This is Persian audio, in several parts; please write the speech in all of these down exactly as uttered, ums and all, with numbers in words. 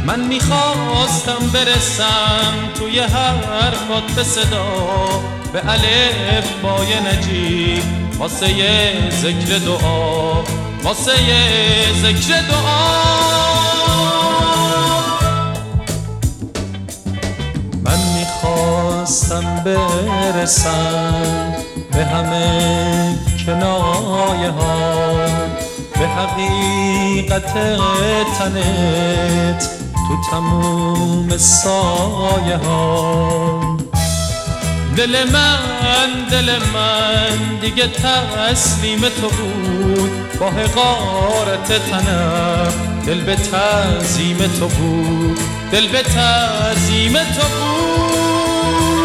من میخواستم برسم توی حرفات به صدا، به الف بای نجیب واسه یه ذکر دعا، واسه یه ذکر دعا. من میخواستم برسم به همه کنایه ها، به حقیقت تنت تو تموم سایه ها. دل من دل من دیگه تسلیم تو بود، با حقارت تنم دل به تعظیم تو بود، دل به تعظیم تو بود.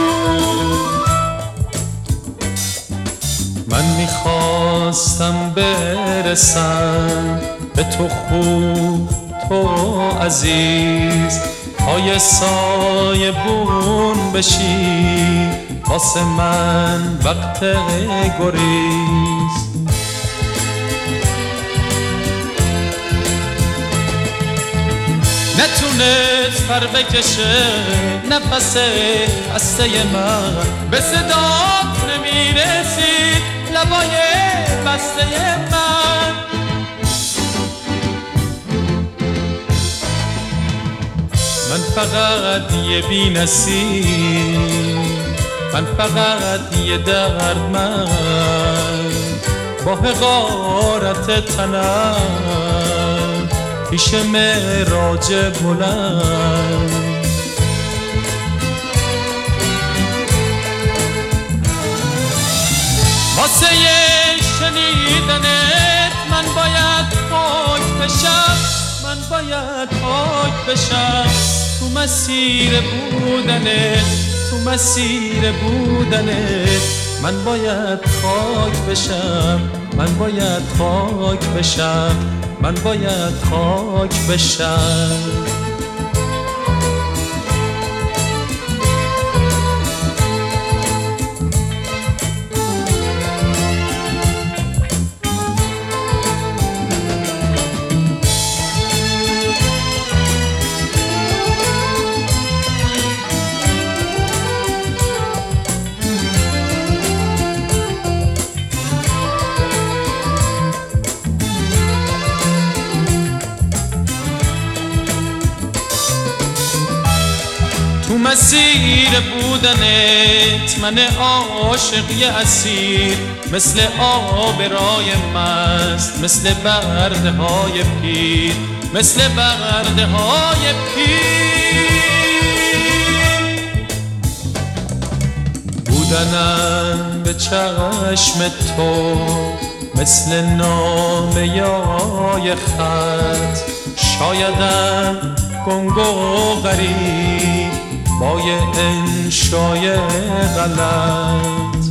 من میخواستم برسم به تو خوب، تو عزیز، پای سایه بون بشی واسه من وقت گریز. نتونست پر بکشه نفس هسته من، به صدات نمیرسید لبای بسته من. من فقط یه بی نصیب، من فقط یه دردمند، با حقارت تنم پیش معراج بلند. واسه شنیدنت من باید پاک بشم، من باید پاک بشم تو مسیر بودنت، تو مسیر بودنت. من باید خاک بشم، من باید خاک بشم، من باید خاک بشم. تو مسیر بودنت من عاشقی اسیر، مثل آب رای مست، مثل برده های پیر، مثل برده های پیر. بودنم به چشم تو مثل نامه یای خط، شایدم گنگ و غریب با یه انشای غلط.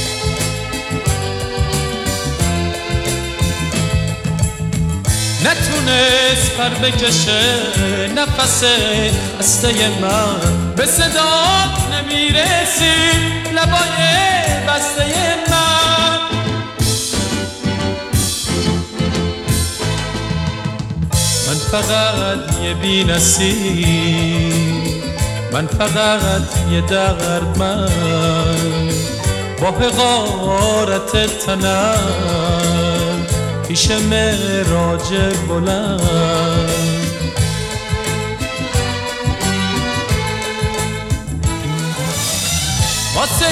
نتونست پر بکشه نفس هسته من، به صدات نمیرسید لبای بسته من. من فقط یه بی نصیب، من فقط یه دردمند، با حقارت تنم پیش معراج بلند. واسه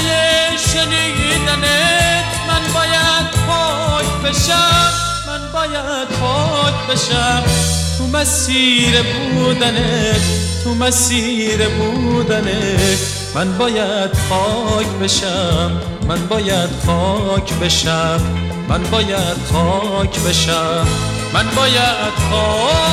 شنیدنت من باید پاک بشم، من باید پاک بشم تو مسیر بودنت، تو مسیر بودنت. من باید خاک بشم، من باید خاک بشم، من باید خاک بشم، من باید خاک